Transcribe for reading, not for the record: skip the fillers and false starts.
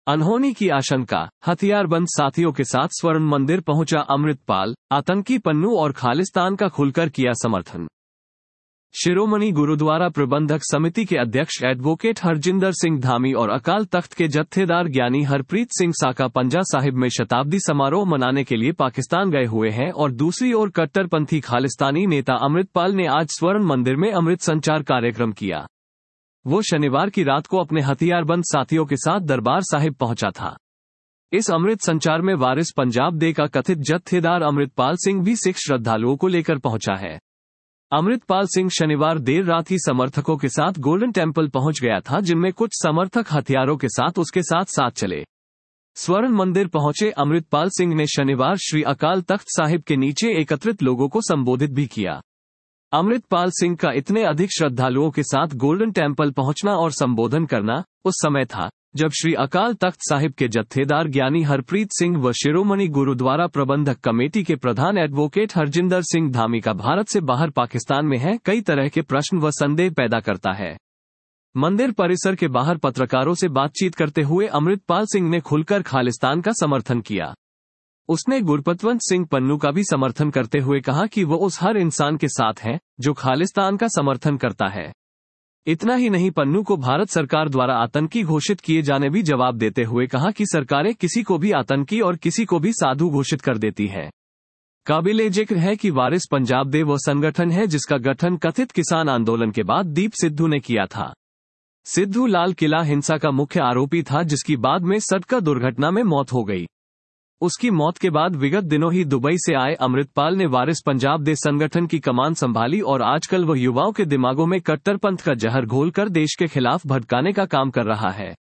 अनहोनी की आशंका, हथियारबंद साथियों के साथ स्वर्ण मंदिर पहुंचा अमृतपाल, आतंकी पन्नू और खालिस्तान का खुलकर किया समर्थन। शिरोमणि गुरुद्वारा प्रबंधक समिति के अध्यक्ष एडवोकेट हरजिंदर सिंह धामी और अकाल तख्त के जत्थेदार ज्ञानी हरप्रीत सिंह साका पंजा साहिब में शताब्दी समारोह मनाने के लिए पाकिस्तान गए हुए हैं और दूसरी ओर कट्टरपंथी खालिस्तानी नेता अमृतपाल ने आज स्वर्ण मंदिर में अमृत संचार कार्यक्रम किया। वो शनिवार की रात को अपने हथियारबंद साथियों के साथ दरबार साहिब पहुंचा था। इस अमृत संचार में वारिस पंजाब दे का कथित जत्थेदार अमृतपाल सिंह भी सिख श्रद्धालुओं को लेकर पहुंचा है। अमृतपाल सिंह शनिवार देर रात ही समर्थकों के साथ गोल्डन टेम्पल पहुंच गया था, जिनमें कुछ समर्थक हथियारों के साथ उसके साथ चले। स्वर्ण मंदिर पहुंचे अमृतपाल सिंह ने शनिवार श्री अकाल तख्त साहिब के नीचे एकत्रित लोगों को संबोधित भी किया। अमृतपाल सिंह का इतने अधिक श्रद्धालुओं के साथ गोल्डन टेम्पल पहुंचना और संबोधन करना उस समय था जब श्री अकाल तख्त साहिब के जत्थेदार ज्ञानी हरप्रीत सिंह व शिरोमणि गुरुद्वारा प्रबंधक कमेटी के प्रधान एडवोकेट हरजिंदर सिंह धामी का भारत से बाहर पाकिस्तान में है कई तरह के प्रश्न व संदेह पैदा करता है। मंदिर परिसर के बाहर पत्रकारों से बातचीत करते हुए अमृतपाल सिंह ने खुलकर खालिस्तान का समर्थन किया। उसने गुरपतवंत सिंह पन्नू का भी समर्थन करते हुए कहा कि वो उस हर इंसान के साथ है जो खालिस्तान का समर्थन करता है। इतना ही नहीं, पन्नू को भारत सरकार द्वारा आतंकी घोषित किए जाने भी जवाब देते हुए कहा कि सरकारें किसी को भी आतंकी और किसी को भी साधु घोषित कर देती हैं। काबिले जिक्र है कि वारिस पंजाब दे वो संगठन है जिसका गठन कथित किसान आंदोलन के बाद दीप सिद्धू ने किया था। सिद्धू लाल किला हिंसा का मुख्य आरोपी था, जिसकी बाद में सड़क दुर्घटना में मौत हो गई। उसकी मौत के बाद विगत दिनों ही दुबई से आए अमृतपाल ने वारिस पंजाब दे संगठन की कमान संभाली और आजकल वह युवाओं के दिमागों में कट्टरपंथ का जहर घोलकर देश के खिलाफ भटकाने का काम कर रहा है।